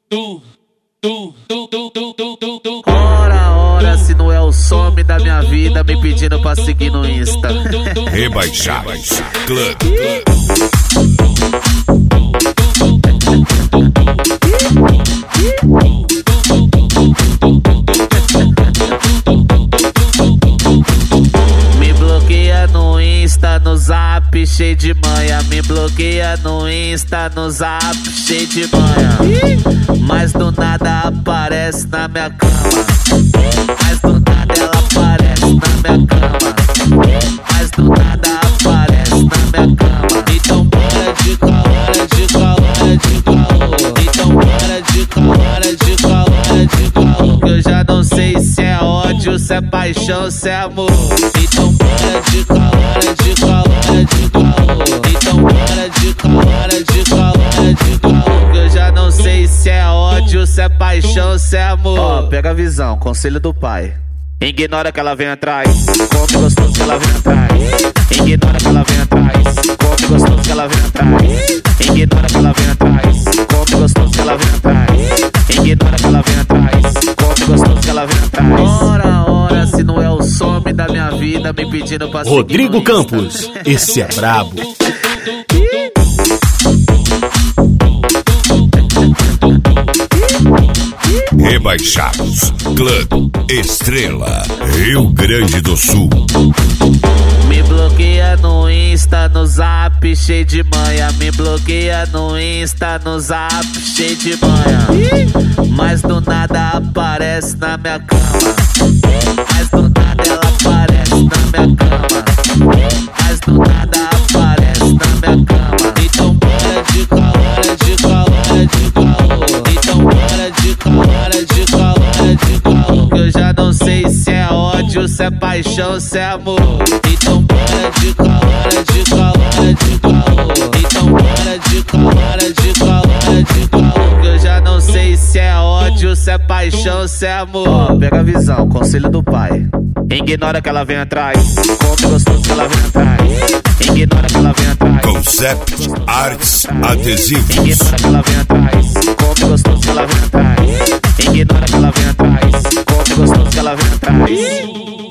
Ora, se não é o some da minha vida me pedindo pra seguir no Insta. Rebaixados Club. Me bloqueia no Insta, no Zap, cheio de manha. Me bloqueia no Insta, no Zap, cheio de manha. Mas do nada aparece na minha cama. Mas do nada ela aparece na minha cama. Mas do nada aparece na minha cama. Então bora de calor, de calor, de calor. Então bora de calor, de calor, de calor. Que eu já não sei se é ódio, se é paixão, se é amor. Então bora de calor, de calor, de calor. Então bora de calor, de calor, de calor. Que eu já não sei se é ódio, se é paixão, se é amor. Ó, pega a visão, conselho do pai. Ignora que ela vem atrás, come gostoso que ela vem atrás. Ignora que ela vem atrás, come gostoso que ela vem atrás. Ignora que ela vem atrás, come gostoso que ela vem atrás. Ignora que ela vem atrás, come gostoso que ela vem atrás. Ora, se não é o some da minha vida me pedindo pra seguir Rodrigo Campos, esse é brabo. Rebaixados Club Estrela, Rio Grande do Sul. Me bloqueia no Insta, no Zap, cheio de manha. Me bloqueia no Insta, no Zap, cheio de manha. Mas do nada aparece na minha cama. Mas do nada ela aparece na minha cama. Mas do nada aparece na minha cama. Então bora de calor, de calor, de calor. Então bora de calor, de calor, de calor. Que eu já não sei se é ódio, se é paixão, se é amor. Então bora de calor, de calor, de calor. Então bora de calor, de calor, de calor. Que eu já não sei se é ódio, se é paixão, se é amor. Ó, pega a visão, conselho do pai. Ignora que ela vem atrás, come gostoso que ela vem atrás. Ignora que ela vem atrás. Concept Arts Adesivos. Ignora que ela vem atrás, come gostoso que ela vem atrás. Ignora que ela vem atrás, come gostoso que ela vem atrás.